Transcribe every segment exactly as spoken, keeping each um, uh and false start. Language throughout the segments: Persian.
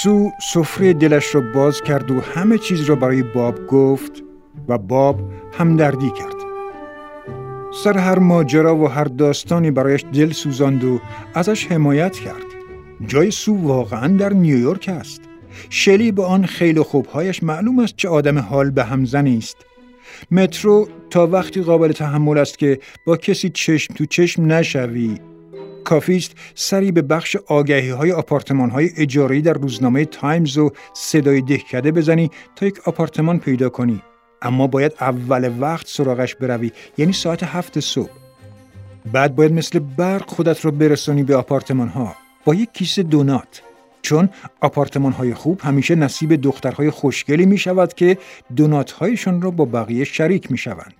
سو سفره دلش را باز کرد و همه چیز را برای باب گفت و باب همدردی کرد. سر هر ماجرا و هر داستانی برایش دل سوزاند و ازش حمایت کرد. جای سو واقعاً در نیویورک است. شلی با آن خیل و خوبهایش معلوم است چه آدم حال به همزنی است. مترو تا وقتی قابل تحمل است که با کسی چشم تو چشم نشوی. کافیست سری به بخش آگهی‌های آپارتمان‌های اجاره‌ای در روزنامه تایمز و صدای دهکده بزنی تا یک آپارتمان پیدا کنی. اما باید اول وقت سراغش بروی، یعنی ساعت هفت صبح. بعد باید مثل برق خودت رو برسانی به آپارتمان‌ها با یک کیسه دونات، چون آپارتمان‌های خوب همیشه نصیب دخترهای خوشگلی می شود که دونات‌هایشان را با بقیه شریک می شوند.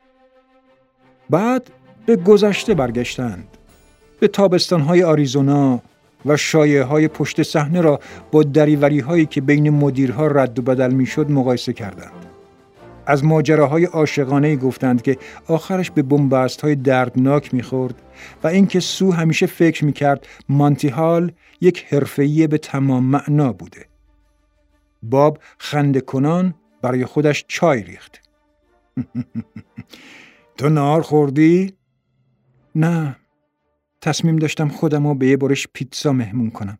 بعد به گذشته برگشتند، به تابستان‌های آریزونا و شایعه‌های پشت صحنه را با دریوری‌هایی که بین مدیرها رد و بدل می‌شد مقایسه کردند. از ماجراهای عاشقانه‌ای گفتند که آخرش به بن‌بست‌های دردناک می‌خورد و اینکه سو همیشه فکر می‌کرد مانتی هال یک حرفه‌ای به تمام معنا بوده. باب خنده کنان برای خودش چای ریخت. تو نهار خوردی؟ نه. تصمیم داشتم خودم رو به یه برش پیتزا مهمون کنم.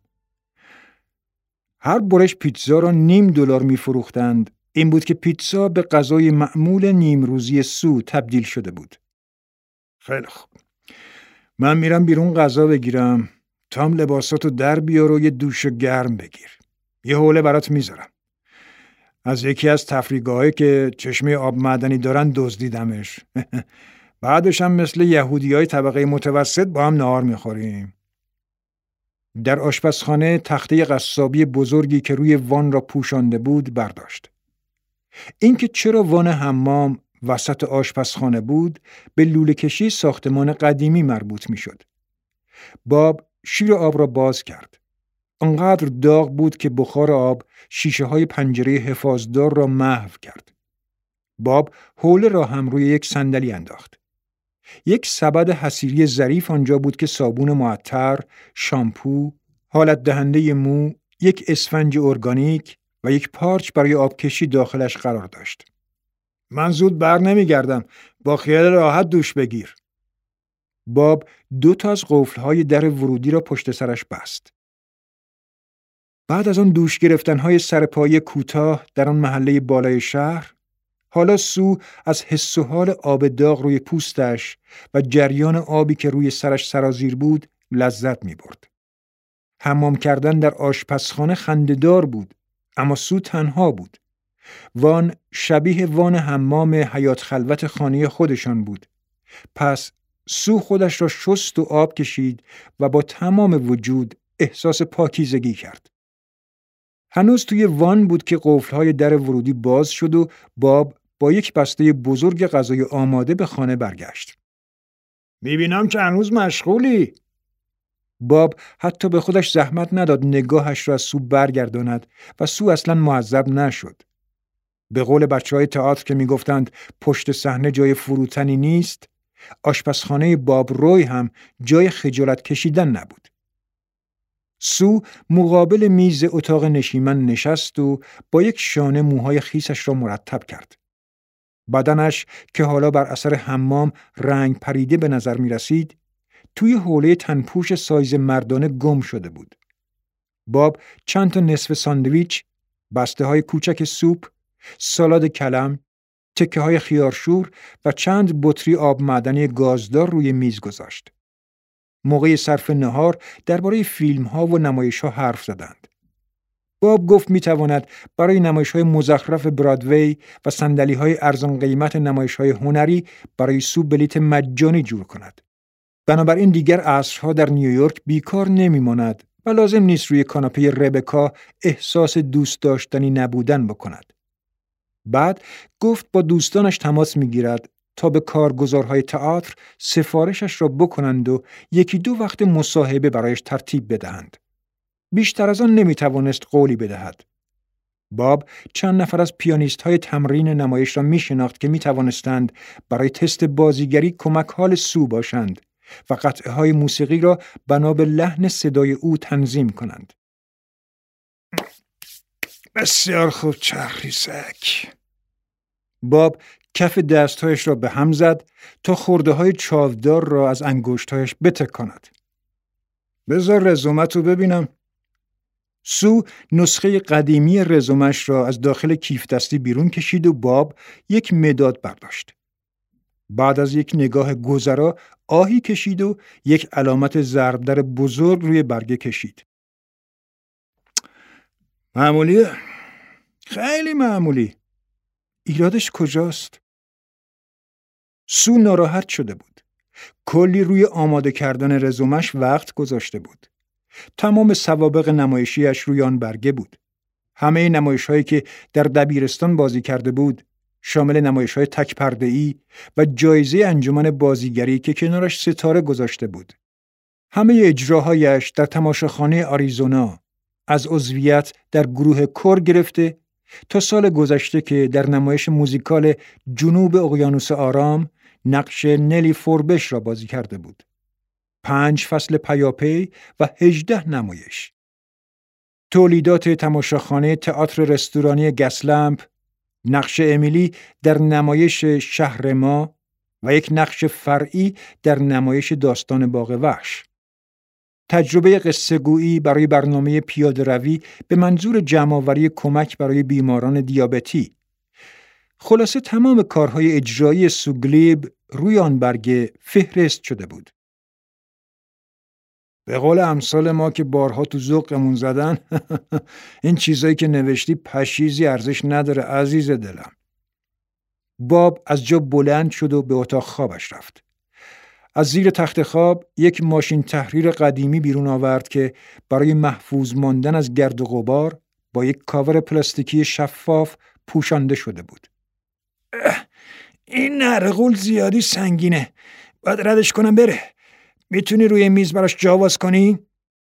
هر برش پیتزا را نیم دلار می‌فروختند. این بود که پیتزا به غذای معمول نیم روزی سو تبدیل شده بود. خیلی خوب. من میرم بیرون غذا بگیرم. تا هم لباساتو در بیار و یه دوش گرم بگیر. یه حوله برات میذارم. از یکی از تفریحگاهایی که چشمه آب معدنی دارن دزدیدمش. بعدش هم مثل یهودیای طبقه متوسط با هم نهار میخوریم. در آشپزخانه تخته قصابی بزرگی که روی وان را پوشانده بود برداشت. اینکه چرا وان حمام وسط آشپزخانه بود به لوله کشی ساختمان قدیمی مربوط میشد. باب شیر آب را باز کرد. انقدر داغ بود که بخار آب شیشه های پنجره حفاظدار را محو کرد. باب حوله را هم روی یک صندلی انداخت. یک سبد حصیری ظریف آنجا بود که صابون معطر، شامپو، حالت دهنده مو، یک اسفنج ارگانیک و یک پارچ برای آبکشی داخلش قرار داشت. من زود بر نمیگردم، با خیال راحت دوش بگیر. باب دو تا از قفل‌های در ورودی را پشت سرش بست. بعد از آن دوش گرفتن‌های سرپایی کوتاه در آن محله بالای شهر، حالا سو از حس و حال آب داغ روی پوستش و جریان آبی که روی سرش سرازیر بود لذت می‌برد. حمام کردن در آشپزخانه خنده‌دار بود، اما سو تنها بود. وان شبیه وان حمام حیات خلوت خانه خودشان بود. پس سو خودش را شست و آب کشید و با تمام وجود احساس پاکیزگی کرد. هنوز توی وان بود که قفل‌های در ورودی باز شد و باب با یک بسته بزرگ غذای آماده به خانه برگشت. میبینم که هنوز مشغولی. باب حتی به خودش زحمت نداد نگاهش را از سو برگرداند و سو اصلاً معذب نشد. به قول بچه‌های تئاتر که میگفتند پشت صحنه جای فروتنی نیست، آشپزخانه باب روی هم جای خجالت کشیدن نبود. سو مقابل میز اتاق نشیمن نشست و با یک شانه موهای خیسش را مرتب کرد. بدنش که حالا بر اثر حمام رنگ پریده به نظر می رسید، توی حوله تنپوش سایز مردانه گم شده بود. باب چند تا نصف ساندویچ، بسته های کوچک سوپ، سالاد کلم، تکه های خیارشور و چند بطری آب معدنی گازدار روی میز گذاشت. موقع صرف نهار درباره فیلم ها و نمایش ها حرف زدند. باب گفت می تواند برای نمایش های مزخرف برادوی و صندلی های ارزان قیمت نمایش های هنری برای سو بلیت مجانی جور کند. بنابراین دیگر عصرها در نیویورک بیکار نمی ماند و لازم نیست روی کاناپه ربکا احساس دوست داشتنی نبودن بکند. بعد گفت با دوستانش تماس می گیرد تا به کارگزارهای تئاتر سفارشش را بکنند و یکی دو وقت مصاحبه برایش ترتیب بدهند. بیشتر از آن نمی توانست قولی بدهد. باب چند نفر از پیانیست های تمرین نمایش را می شناخت که می توانستند برای تست بازیگری کمک حال سو باشند و قطعه های موسیقی را بنا به لحن صدای او تنظیم کنند. بسیار خوب چرخیسک. باب کف دستهایش را به هم زد تا خرده های چاودار را از انگشتهایش بتکاند. بذار رزومتو ببینم. سو نسخه قدیمی رزومش را از داخل کیف دستی بیرون کشید و باب یک مداد برداشت. بعد از یک نگاه گذرا آهی کشید و یک علامت ضرب در بزرگ روی برگه کشید. معمولیه؟ خیلی معمولی. ایرادش کجاست؟ سو ناراحت شده بود. کلی روی آماده کردن رزومش وقت گذاشته بود. تمام سوابق نمایشیش روی آن برگه بود. همه نمایش‌هایی که در دبیرستان بازی کرده بود، شامل نمایش‌های تک پرده‌ای و جایزه انجمن بازیگری که کنارش ستاره گذاشته بود. همه اجراهایش در تماشاخانه آریزونا، از عضویت در گروه کور گرفته تا سال گذشته که در نمایش موزیکال جنوب اقیانوس آرام نقش نلی فوربش را بازی کرده بود. پنج فصل پیاپی و هجده نمایش. تولیدات تماشاخانه تئاتر رستورانی گسلمپ، نقش امیلی در نمایش شهر ما و یک نقش فرعی در نمایش داستان باغ وحش. تجربه قصه گویی برای برنامه پیاده روی به منظور جمع‌آوری کمک برای بیماران دیابتی. خلاصه تمام کارهای اجرایی سوگلیب روی آن برگه فهرست شده بود. به قول امثال ما که بارها تو ذوقمون زدن، این چیزایی که نوشتی پشیزی ارزش نداره عزیز دلم. باب از جا بلند شد و به اتاق خوابش رفت. از زیر تخت خواب یک ماشین تحریر قدیمی بیرون آورد که برای محفوظ ماندن از گرد و غبار با یک کاور پلاستیکی شفاف پوشانده شده بود. این نرغول زیادی سنگینه. باید ردش کنم بره. میتونی روی میز براش جاواز کنی؟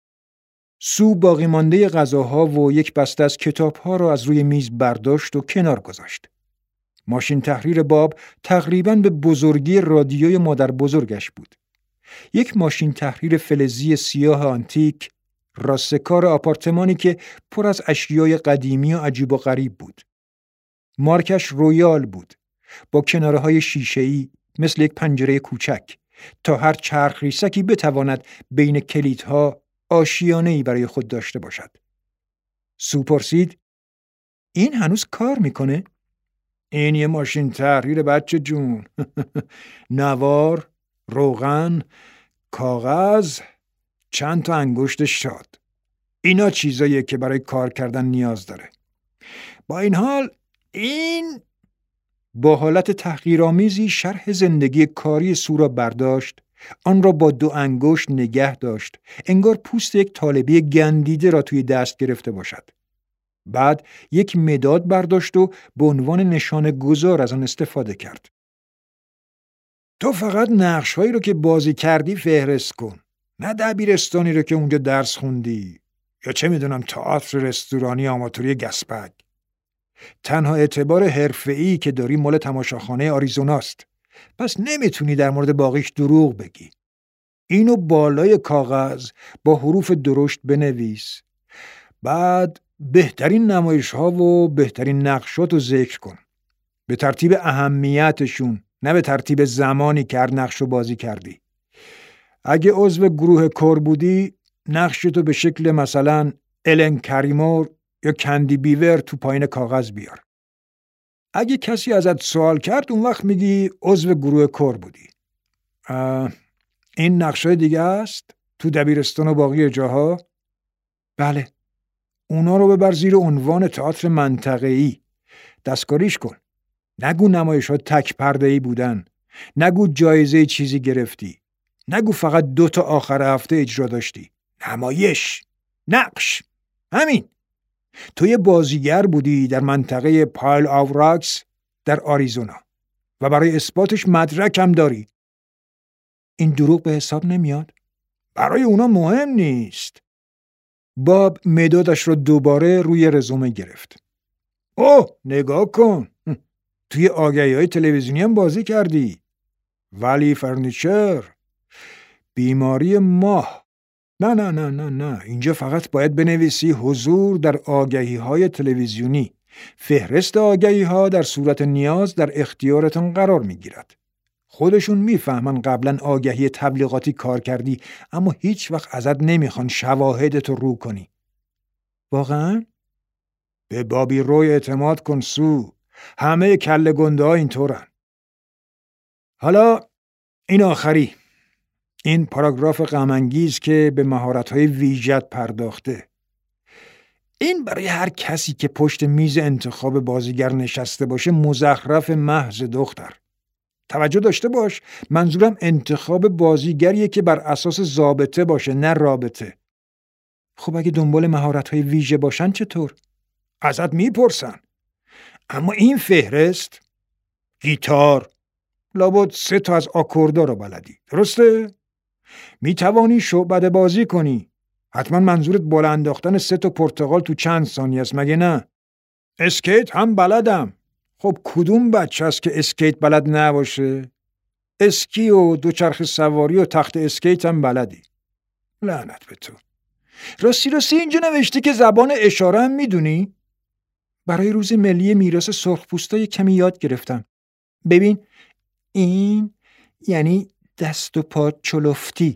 سو باقی مانده غذاها و یک بسته از کتابها را از روی میز برداشت و کنار گذاشت. ماشین تحریر باب تقریباً به بزرگی رادیوی مادر بزرگش بود. یک ماشین تحریر فلزی سیاه آنتیک، راستکار آپارتمانی که پر از اشیای قدیمی و عجیب و غریب بود. مارکش رویال بود، با کناره‌های شیشه‌ای مثل یک پنجره کوچک، تا هر چرخ ریسکی بتواند بین کلیدها آشیانه‌ای برای خود داشته باشد. سو پرسید: این هنوز کار میکنه؟ این یه ماشین تحریر بچه جون. نوار، روغن، کاغذ، چند تا انگشت شاد. اینا چیزاییه که برای کار کردن نیاز داره. با این حال این با حالت تحقیرآمیزی شرح زندگی کاری سو را برداشت، آن را با دو انگشت نگه داشت، انگار پوست یک طالبی گندیده را توی دست گرفته باشد. بعد یک مداد برداشت و به عنوان نشانه گذار از آن استفاده کرد. تو فقط نقش‌هایی رو که بازی کردی فهرست کن، نه دبیرستانی رو که اونجا درس خوندی یا چه میدونم تئاتر رستورانی آماتوری گسپک. تنها اعتبار حرفه‌ای که داری مال تماشاخانه آریزوناست، پس نمیتونی در مورد باقیش دروغ بگی. اینو بالای کاغذ با حروف درشت بنویس. بعد بهترین نمایش‌ها و بهترین نقشات رو ذکر کن، به ترتیب اهمیتشون، نه به ترتیب زمانی که هر نقش رو بازی کردی. اگه عضو گروه کور بودی، نقشتو به شکل مثلا الن کریمور یا کندی بیور تو پایین کاغذ بیار. اگه کسی ازت سوال کرد، اون وقت میگی عضو گروه کور بودی. این نقشای دیگه است تو دبیرستان و باقی جاها؟ بله. اونا رو ببر زیر عنوان تئاتر منطقه‌ای. دستکاریش کن. نگو نمایش‌ها تک پرده‌ای بودن. نگو جایزه چیزی گرفتی. نگو فقط دو تا آخر هفته اجرا داشتی. نمایش، نقش، همین. تو یه بازیگر بودی در منطقه پایل آف راکس در آریزونا و برای اثباتش مدرک هم داری. این دروغ به حساب نمیاد؟ برای اونا مهم نیست. باب مدادش رو دوباره روی رزومه گرفت. اوه، نگاه کن. توی آگهی‌های تلویزیونی هم بازی کردی. ولی فرنیچر، بیماری ماه، نه نه نه نه نه اینجا فقط باید بنویسی حضور در آگهی های تلویزیونی. فهرست آگهی ها در صورت نیاز در اختیارتون قرار می گیرد. خودشون میفهمن قبلا آگهی تبلیغاتی کار کردی اما هیچ وقت ازت نمیخوان شواهدتو رو کنی. واقعا؟ به بابی روی اعتماد کن سو. همه کله گنده ها اینطورن. حالا این آخری. این پاراگراف غم‌انگیز که به مهارت‌های ویژت پرداخته. این برای هر کسی که پشت میز انتخاب بازیگر نشسته باشه مزخرف محض دختر. توجه داشته باش، منظورم انتخاب بازیگریه که بر اساس ضابطه باشه نه رابطه. خب اگه دنبال مهارت‌های ویژه باشن چطور؟ ازت میپرسن. اما این فهرست گیتار، لابد سه تا از آکوردا رو بلدی، درسته؟ میتوانی شعبده بازی کنی. حتما منظورت بالا انداختن سه تا پرتقال تو چند ثانیه است مگه نه؟ اسکیت هم بلدم. خب کدوم بچه است که اسکیت بلد نباشه؟ اسکی و دوچرخه سواری و تخت اسکیت هم بلدی. لعنت به تو. راستی راستی اینجا نوشته که زبان اشاره هم میدونی؟ برای روز ملی میراث سرخپوستا کمی یاد گرفتم. ببین این یعنی دست و پا چلفتی.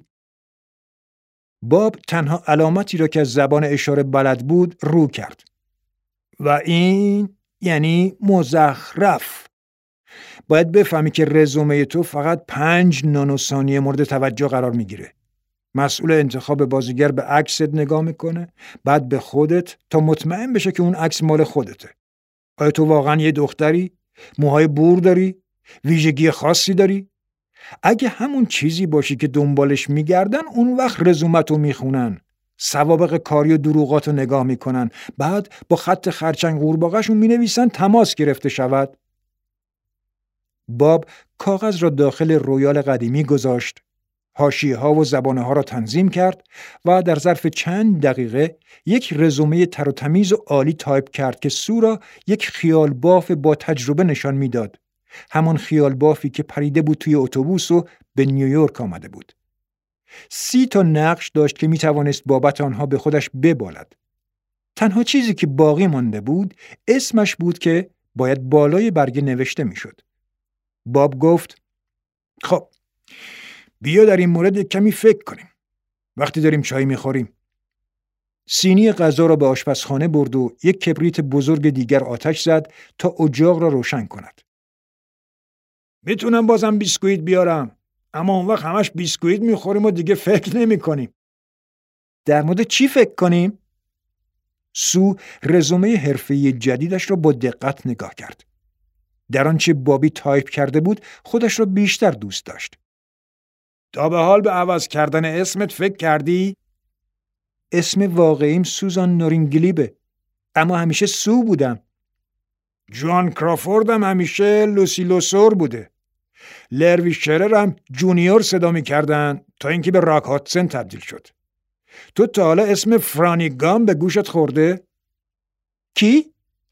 باب تنها علامتی را که از زبان اشاره بلد بود رو کرد. و این یعنی مزخرف. باید بفهمی که رزومه تو فقط پنج نانوثانیه مورد توجه قرار میگیره. مسئول انتخاب بازیگر به عکست نگاه میکنه، بعد به خودت تا مطمئن بشه که اون عکس مال خودته. آیا تو واقعا یه دختری؟ موهای بور داری؟ ویژگی خاصی داری؟ اگه همون چیزی باشی که دنبالش میگردن اون وقت رزومتو میخونن، سوابق کاری و دروغاتو نگاه میکنن، بعد با خط خرچنگ قورباغه‌شون مینویسن تماس گرفته شود. باب کاغذ را داخل رویال قدیمی گذاشت، حاشیه‌ها و زبانه‌ها را تنظیم کرد و در ظرف چند دقیقه یک رزومه تر و تمیز و عالی تایپ کرد که سو را یک خیال باف با تجربه نشان میداد. همان خیال بافی که پریده بود توی اتوبوس و به نیویورک آمده بود. سی تا نقش داشت که می توانست بابت آنها به خودش ببالد. تنها چیزی که باقی مانده بود اسمش بود که باید بالای برگه نوشته می شد. باب گفت خب بیا در این مورد کمی فکر کنیم. وقتی داریم چای می خوریم. سینی غذا را به آشپزخانه برد و یک کبریت بزرگ دیگر آتش زد تا اجاق را روشن کند. میتونم بازم بیسکویت بیارم، اما اون وقت همش بیسکویت میخوریم و دیگه فکر نمی کنیم. در مورد چی فکر کنیم؟ سو رزومه حرفه‌ای جدیدش را با دقت نگاه کرد. در آنچه بابی تایپ کرده بود خودش را بیشتر دوست داشت. تا به حال به عوض کردن اسمت فکر کردی؟ اسم واقعیم سوزان نورینگلیبه، اما همیشه سو بودم. جوان کرافورد هم همیشه لوسی لوسور بوده. لروی شرر هم جونیور صدا می کردن تا اینکه به راک هاتسن تبدیل شد. تو تا حالا اسم فرانیگام به گوشت خورده؟ کی؟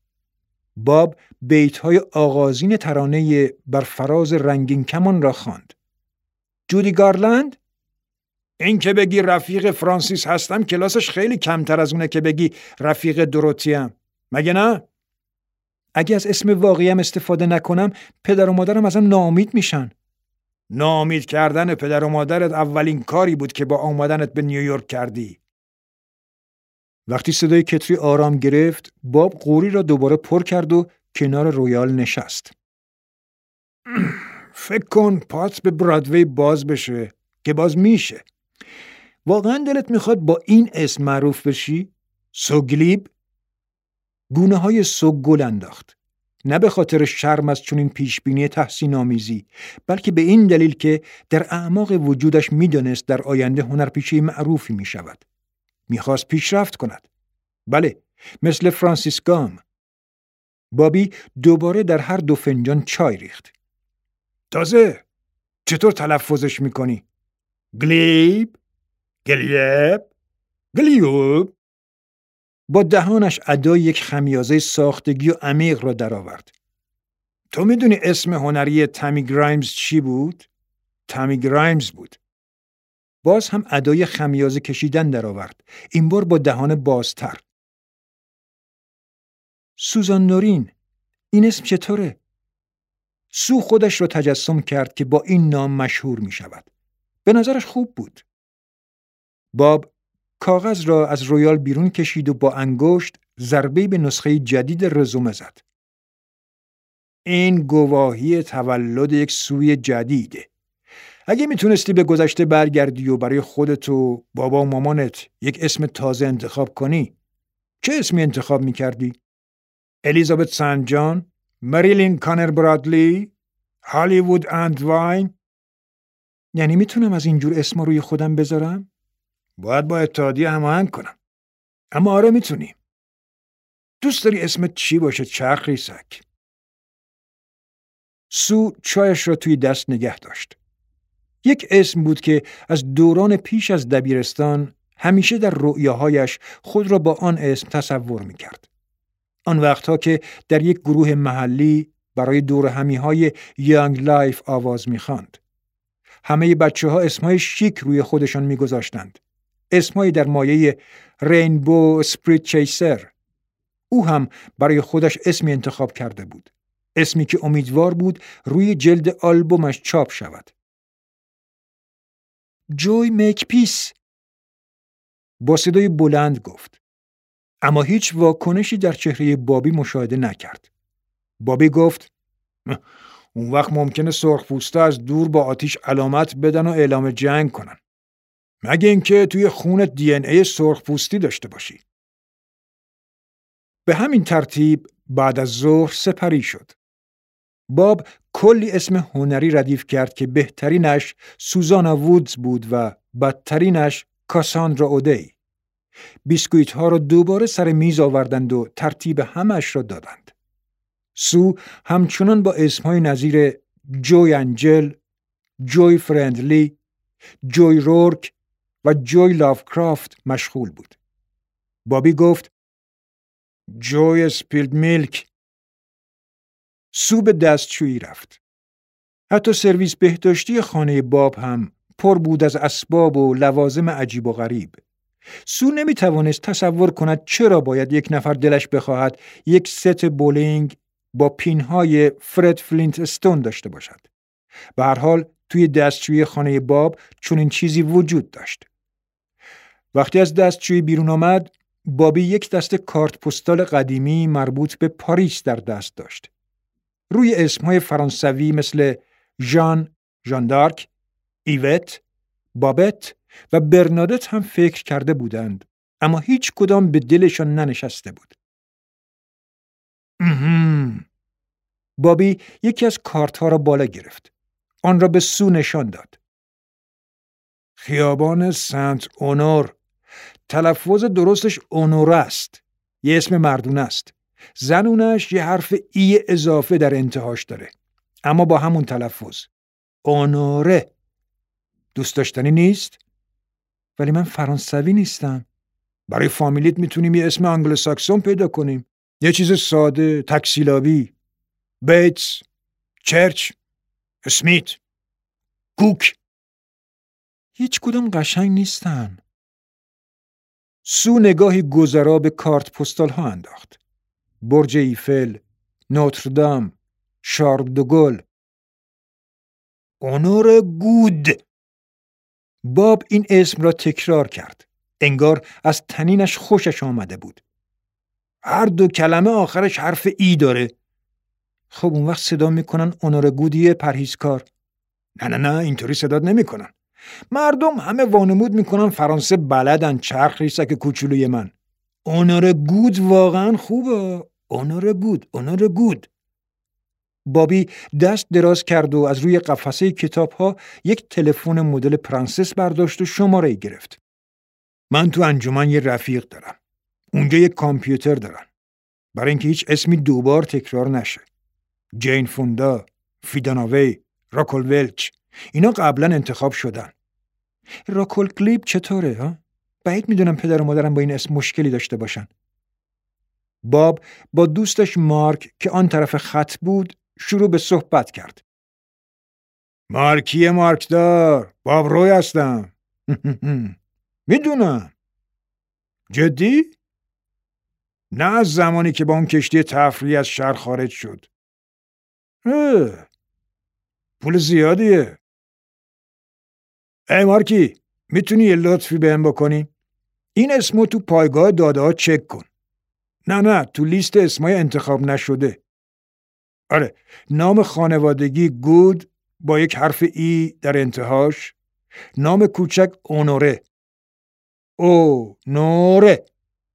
باب بیت‌های آغازین ترانه بر فراز رنگین کمان را خواند. جودی گارلند؟ این که بگی رفیق فرانسیس هستم کلاسش خیلی کمتر از اونه که بگی رفیق دروتیم. مگه نه؟ اگه از اسم واقعیم استفاده نکنم پدر و مادرم ازم ناامید میشن. ناامید کردن پدر و مادرت اولین کاری بود که با آمدنت به نیویورک کردی. وقتی صدای کتری آرام گرفت باب قوری را دوباره پر کرد و کنار رویال نشست. فکر کن پات به برادوی باز بشه که باز میشه. واقعا دلت میخواد با این اسم معروف بشی؟ سوگلیب؟ گونه های سوگ گل انداخت. نه به خاطر شرم از چنین پیشبینی تحسین آمیزی، بلکه به این دلیل که در اعماق وجودش میدانست در آینده هنرپیشه معروفی میشود. میخواست پیشرفت کند. بله، مثل فرانسیس گام. بابی دوباره در هر دو فنجان چای ریخت. تازه چطور تلفظش میکنی؟ گلیب؟ گلیب؟ گلیوب؟ با دهانش ادای یک خمیازه ساختگی و عمیق را درآورد. تو میدونی اسم هنری تامی گرایمز چی بود؟ تامی گرایمز بود. باز هم ادای خمیازه کشیدن در آورد. این بار با دهان بازتر. سوزان نورین، این اسم چطوره؟ سو خودش را تجسم کرد که با این نام مشهور می شود. به نظرش خوب بود. باب کاغذ را از رویال بیرون کشید و با انگشت ضربه‌ای به نسخه جدید رزومه زد. این گواهی تولد یک سوی جدیده. اگه میتونستی به گذشته برگردی و برای خودت و بابا و مامانت یک اسم تازه انتخاب کنی، چه اسمی انتخاب میکردی؟ الیزابت سنت جان؟ مریلین کانر برادلی؟ هالیوود اند واین؟ یعنی میتونم از اینجور اسما روی خودم بذارم؟ باید با اتحادیه هماهنگ کنم. اما آره میتونی. دوست داری اسمت چی باشه چرخ ریسک؟ سو چایش را توی دست نگه داشت. یک اسم بود که از دوران پیش از دبیرستان همیشه در رؤیاهایش خود را با آن اسم تصور میکرد. آن وقتها که در یک گروه محلی برای دور همیهای یانگ لایف آواز میخواند. همه بچه ها اسمهای شیک روی خودشان میگذاشتند. اسمهایی در مایه رینبو اسپریت چیسر. او هم برای خودش اسمی انتخاب کرده بود. اسمی که امیدوار بود روی جلد آلبومش چاپ شود. جوی میک پیس. با صدای بلند گفت. اما هیچ واکنشی در چهره بابی مشاهده نکرد. بابی گفت اون وقت ممکنه سرخپوستا از دور با آتیش علامت بدن و اعلام جنگ کنن. مگه اینکه توی خونت دی ان ای سرخپوستی داشته باشی. به همین ترتیب بعد از ظهر سپری شد. باب کلی اسم هنری ردیف کرد که بهترینش سوزانا وودز بود و بدترینش کاساندرا اودی. بیسکویت ها را دوباره سر میز آوردند و ترتیب همش را دادند. سو همچنان با اسمهای نظیر جوی انجل، جوی فرندلی، جوی رورک و جوی لافکرافت مشغول بود. بابی گفت جوی سپیلد میلک. سو به دستشویی رفت. حتی سرویس بهداشتی خانه باب هم پر بود از اسباب و لوازم عجیب و غریب. سو نمی توانست تصور کند چرا باید یک نفر دلش بخواهد یک ست بولینگ با پینهای فرد فلینت استون داشته باشد. به هر حال توی دستشویی خانه باب چنین چیزی وجود داشت. وقتی از دستشویی بیرون آمد، بابی یک دسته کارت پستال قدیمی مربوط به پاریس در دست داشت. روی اسمهای فرانسوی مثل ژان، ژان دارک، ایوت، بابت و برنادت هم فکر کرده بودند، اما هیچ کدام به دلشان ننشسته بود. امهم. بابی یکی از کارت ها را بالا گرفت. آن را به سو نشان داد. خیابان سنت اونور. تلفظ درستش اونور است. یه اسم مردونه است. زنونش یه حرف ای اضافه در انتهاش داره. اما با همون تلفظ. اونوره. دوست داشتنی نیست؟ ولی من فرانسوی نیستم. برای فامیلیت میتونیم یه اسم انگلوساکسون پیدا کنیم. یه چیز ساده، تکسیلابی. بیتس، چرچ، اسمیت، کوک. هیچ کدوم قشنگ نیستن. سو نگاهی گذرا به کارت پستال ها انداخت. برج ایفل، نوتردام، شارل دوگل. اونور گود. باب این اسم را تکرار کرد. انگار از تنینش خوشش آمده بود. هر دو کلمه آخرش حرف ای داره. خب اون وقت صدا میکنن اونور گودی پرهیزکار. نه نه نه اینطوری صدا نمیکنن. مردم همه وانمود میکنن فرانسه بلدن چرخ ریسک کوچولوی من. اونور گود واقعا خوبه. اونور گود، اونور گود. بابی دست دراز کرد و از روی قفسه کتاب ها یک تلفن مدل پرنسس برداشت و شماره گرفت. من تو انجمن یه رفیق دارم. اونجا یک کامپیوتر دارن. برای اینکه هیچ اسمی دوبار تکرار نشه. جین فوندا، فیداناوی، راکل ولچ. اینا قبلا انتخاب شدن. راکل کلیپ چطوره ها؟ بعید میدونم پدر و مادرم با این اسم مشکلی داشته باشن. باب با دوستش مارک که آن طرف خط بود شروع به صحبت کرد. مارکیه مارکدار، باب روی هستم. میدونم. جدی؟ نه از زمانی که با اون کشتی تفریحی از شهر خارج شد. اه. پول زیادیه. ای مارکی، میتونی یه لطفی بهم بکنی؟ این اسمو تو پایگاه داده ها چک کن. نه نه تو لیست اسمای انتخاب نشده. آره، نام خانوادگی گود با یک حرف ای در انتهاش، نام کوچک اونوره. او نوره.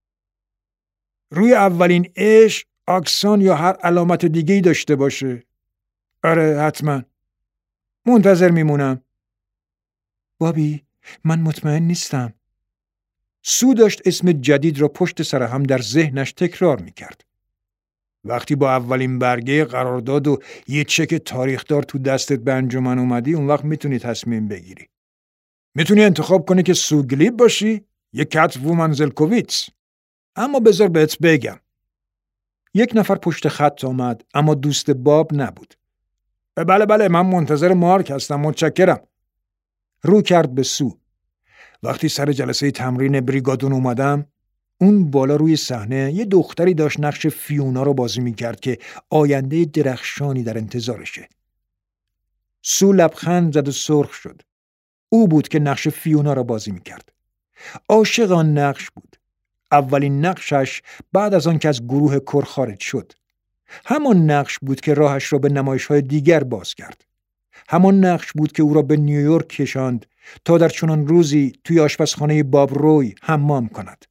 روی اولین اش اکسان یا هر علامت دیگه‌ای داشته باشه. آره حتما. منتظر میمونم. بابی، من مطمئن نیستم. سو داشت اسم جدید را پشت سر هم در ذهنش تکرار میکرد. وقتی با اولین برگه قرارداد و یه چک تاریخدار تو دستت به انجمن اومدی، اون وقت میتونی تصمیم بگیری. میتونی انتخاب کنی که سو گلیب باشی یا کات وومن زلکوویتس. اما بذار بهت بگم. یک نفر پشت خط آمد، اما دوست باب نبود. بله بله، من منتظر مارک هستم، متشکرم. رو کرد به سو. وقتی سر جلسه تمرین بریگادون اومدم، اون بالا روی صحنه یه دختری داشت نقش فیونا رو بازی میکرد که آینده درخشانی در انتظارشه. سو لبخند زد و سرخ شد. او بود که نقش فیونا رو بازی میکرد. عاشق آن نقش بود. اولین نقشش بعد از آن که از گروه کور خارج شد. همان نقش بود که راهش را به نمایش‌های دیگر باز کرد. همان نقش بود که او را به نیویورک کشاند تا در چنان روزی توی آشپزخانه باب روی حمام کند.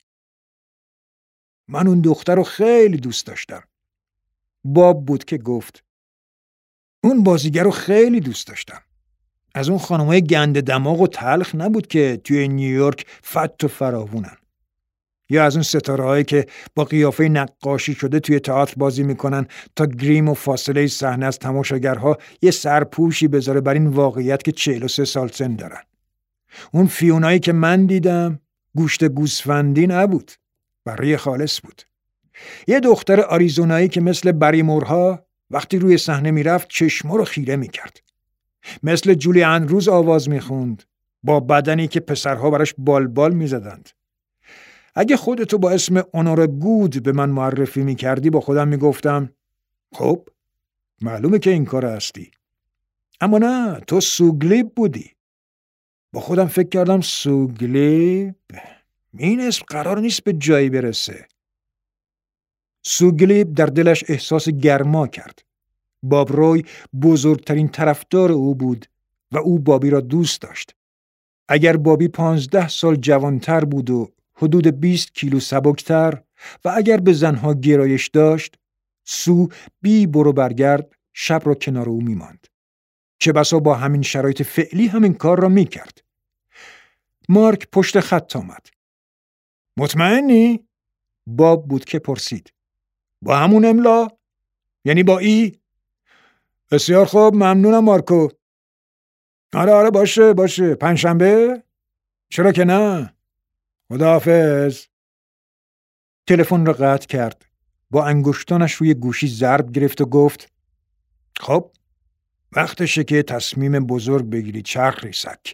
من اون دختر رو خیلی دوست داشتم. باب بود که گفت. اون بازیگر رو خیلی دوست داشتم. از اون خانمای گنده دماغ و تلخ نبود که توی نیویورک فت و فراوونن. یا از اون ستاره‌هایی که با قیافه نقاشی شده توی تئاتر بازی میکنن تا گریم و فاصله صحنه از تماشاگرها یه سرپوشی بذاره بر این واقعیت که چهل و سه سال سن دارن. اون فیونایی که من دیدم گوشت گوسفندی نبود، برای خالص بود. یه دختر آریزونایی که مثل بریمورها وقتی روی صحنه میرفت چشما رو خیره میکرد. مثل جولی اندروز آواز میخوند با بدنی که پسرها براش بالبال میزدند. اگه خودتو با اسم اونور گود به من معرفی میکردی با خودم میگفتم خب معلومه که این کار هستی. اما نه، تو سوگلیب بودی. با خودم فکر کردم سوگلیب این اسم قرار نیست به جایی برسه. سوگلیب در دلش احساس گرما کرد. باب روی بزرگترین طرفدار او بود و او بابی را دوست داشت. اگر بابی پانزده سال جوانتر بود و حدود بیست کیلو سبکتر و اگر به زنها گرایش داشت، سو بی برو برگرد شب را کنار او میماند. چه بسا با همین شرایط فعلی همین کار را میکرد. مارک پشت خط آمد. مطمئنی؟ باب بود که پرسید. با همون املا؟ یعنی با ای؟ بسیار خوب، ممنونم مارکو. آره آره باشه باشه. پنجشنبه؟ چرا که نه؟ خداحافظ. تلفن را قطع کرد. با انگشتانش روی گوشی ضرب گرفت و گفت خب وقتشه که تصمیم بزرگ بگیری چرخ ریسک.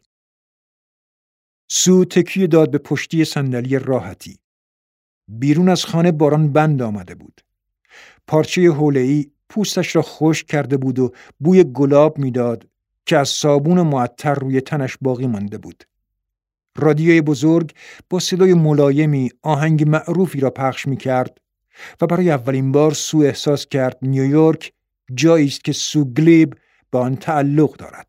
سو تکیه داد به پشتی صندلی راحتی. بیرون از خانه باران بند آمده بود. پارچه حوله‌ای پوستش را خشک کرده بود و بوی گلاب میداد که از صابون معطر روی تنش باقی مانده بود. رادیوی بزرگ با صدای ملایمی آهنگ معروفی را پخش می کرد و برای اولین بار سو احساس کرد نیویورک جایی است که سو گلیب به آن تعلق دارد.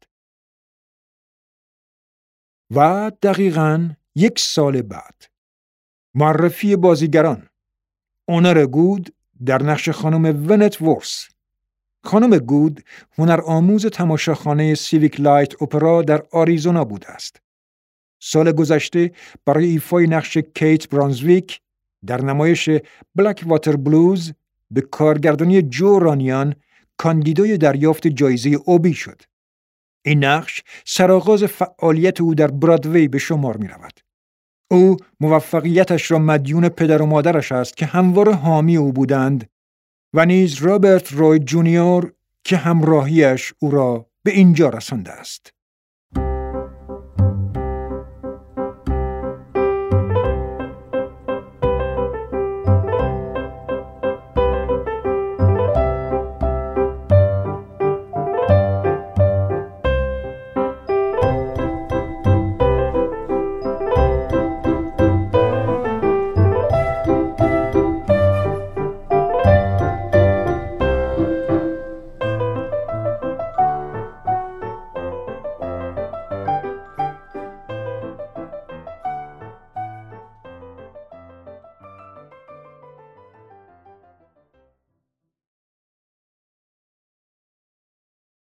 و دقیقاً یک سال بعد معرفی بازیگران. اونر گود در نقش خانم ونت ورس. خانم گود هنر آموز تماشاخانه سیویک لایت اپرا در آریزونا بوده است. سال گذشته برای ایفای نقش کیت برانزویک در نمایش بلک واتر بلوز به کارگردانی جو رانیان کاندیدای دریافت جایزه اوبی شد. این نقش سرآغاز فعالیت او در برادوی به شمار می رود. او موفقیتش را مدیون پدر و مادرش است که همواره حامی او بودند و نیز رابرت روی جونیور که همراهیش او را به اینجا رسانده است.